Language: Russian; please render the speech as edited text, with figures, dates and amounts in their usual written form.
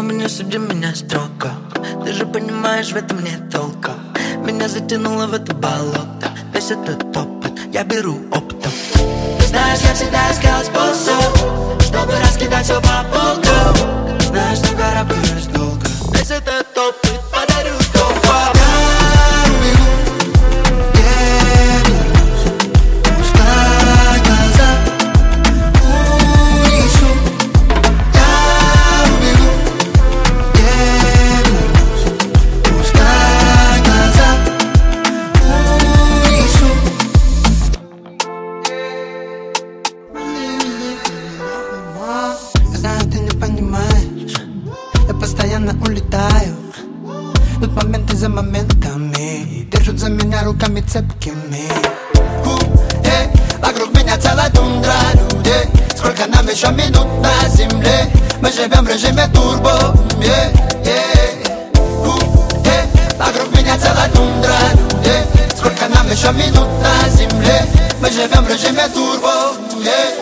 меня, суди меня строго. Ты же понимаешь, в этом нет толка. Меня затянуло в это болото. Весь этот опыт я беру оптом. Ты знаешь, я всегда искал способ, чтобы раскидать все по полкам. Знаешь, что карабкаюсь долго. Весь этот опыт подарю снова. Я убегу, не вернусь. Пускай глаза унесу. Я убегу, не вернусь. Пускай глаза унесу. Я знаю, ты не понимаешь, я постоянно улетаю. Тут моменты за моментами держат за меня руками цепкими. Вокруг меня целая тундра людей. Сколько нам еще минут на земле? Мы живем в режиме турбо. Вокруг меня целая тундра людей. Сколько нам еще минут на земле? Мы живем в режиме турбо.